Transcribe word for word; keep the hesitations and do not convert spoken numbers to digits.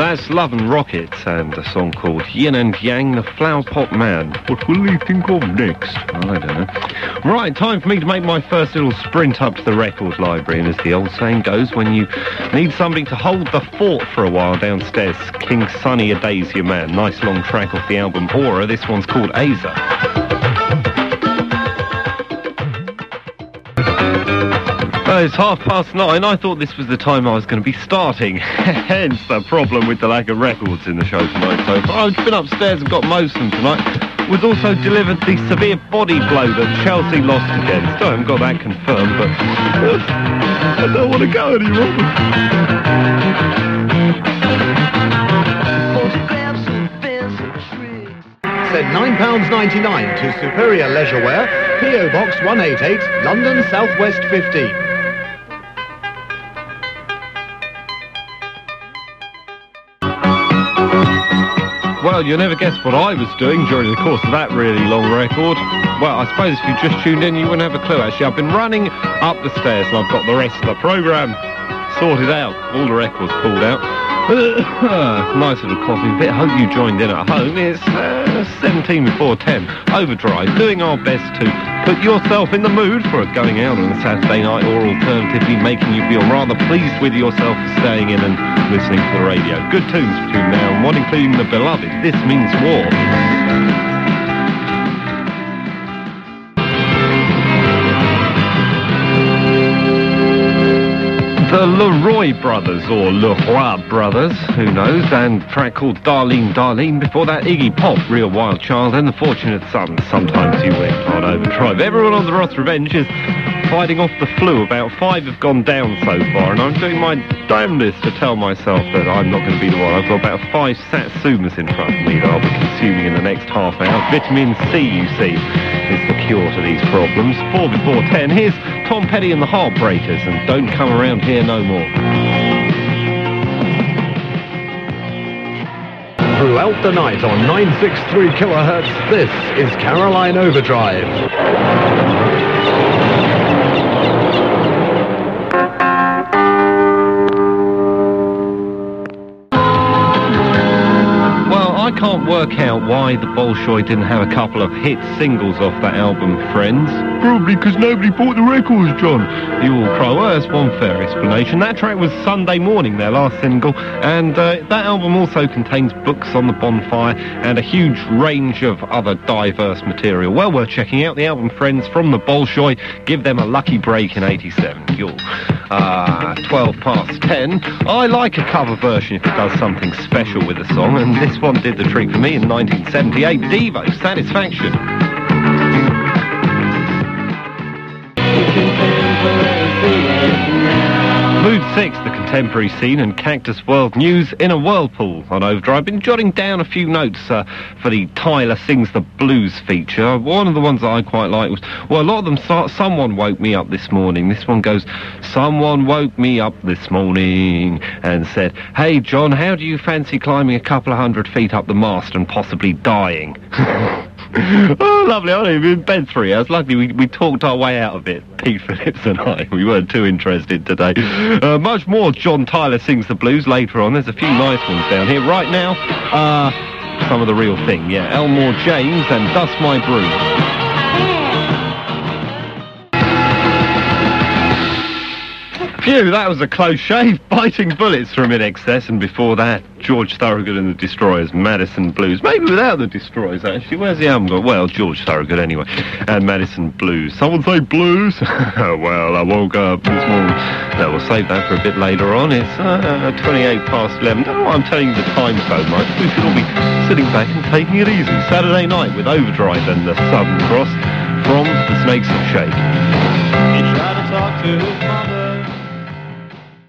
That's Love and Rockets and a song called Yin and Yang, the Flower Pot Man. What will he think of next? I don't know. Right, time for me to make my first little sprint up to the record library, and as the old saying goes, when you need somebody to hold the fort for a while downstairs, King Sunny A Day's your man. Nice long track off the album Aura. This one's called Aza. Oh, it's half past nine. I thought this was the time I was going to be starting. Hence the problem with the lack of records in the show tonight so far. I've been upstairs and got most of them tonight. Was also delivered the severe body blow that Chelsea lost against. I haven't got that confirmed, but uh, I don't want to go anymore. Said nine pounds ninety-nine to Superior Leisure Wear, P O Box one eighty-eight, London South West fifteen. Well, you'll never guess what I was doing during the course of that really long record. Well, I suppose if you just tuned in, you wouldn't have a clue, actually. I've been running up the stairs and I've got the rest of the programme sorted out. All the records pulled out. Nice little coffee fit. Hope you joined in at home. It's uh, seventeen before ten. Overdrive, doing our best to put yourself in the mood for it going out on a Saturday night, or alternatively making you feel rather pleased with yourself for staying in and listening to the radio. Good tunes between now and one, including The Beloved. This Means War. The Leroy Brothers, or Leroy Brothers, who knows, and a track called Darlene, Darlene. Before that, Iggy Pop, Real Wild Child, and The Fortunate Son, Sometimes You Win on Overdrive. Everyone on the Ross Revenge is fighting off the flu. About five have gone down so far, and I'm doing my damnedest to tell myself that I'm not going to be the one. I've got about five Satsumas in front of me that I'll be consuming in the next half hour. Vitamin C, you see, is the cure to these problems. Four before ten, here's Tom Petty and the Heartbreakers, and Don't Come Around Here No More. Throughout the night on nine sixty-three kilohertz, this is Caroline Overdrive. I can't work out why the Bolshoi didn't have a couple of hit singles off that album, Friends. Probably because nobody bought the records, John. You all cry. Well, that's one fair explanation. That track was Sunday Morning, their last single, and uh, that album also contains Books on the Bonfire and a huge range of other diverse material. Well worth checking out. The album Friends from the Bolshoi. Give them a lucky break in eighty-seven. You'll uh, twelve past ten. I like a cover version if it does something special with a song, and this one did the trick for me in nineteen seventy-eight. Devo, Satisfaction. Mood six, the contemporary scene and Cactus World News in a whirlpool on Overdrive. Been jotting down a few notes uh, for the Tyler Sings the Blues feature. One of the ones that I quite like was, well, a lot of them start, Someone Woke Me Up This Morning. This one goes, Someone woke me up this morning and said, Hey, John, how do you fancy climbing a couple of hundred feet up the mast and possibly dying? Oh, lovely. I don't even in bed three hours. Luckily, we, we talked our way out of it, Pete Phillips and I. We weren't too interested today. Uh, much more John Tyler Sings the Blues later on. There's a few nice ones down here. Right now, uh, some of the real thing, yeah. Elmore James and Dust My Broom. Phew, that was a close shave. Biting Bullets from In Excess, and before that, George Thorogood and the Destroyers, Madison Blues. Maybe without the Destroyers, actually. Where's the album gone? Well, George Thorogood, anyway. And Madison Blues. Someone say blues? Well, I woke up this morning. No, we'll save that for a bit later on. It's uh, twenty-eight past eleven. Don't know why I'm telling you the time so much. We should all be sitting back and taking it easy. Saturday night with Overdrive and the Southern Cross from the Snakes of Shake. He tried to talk to his mother.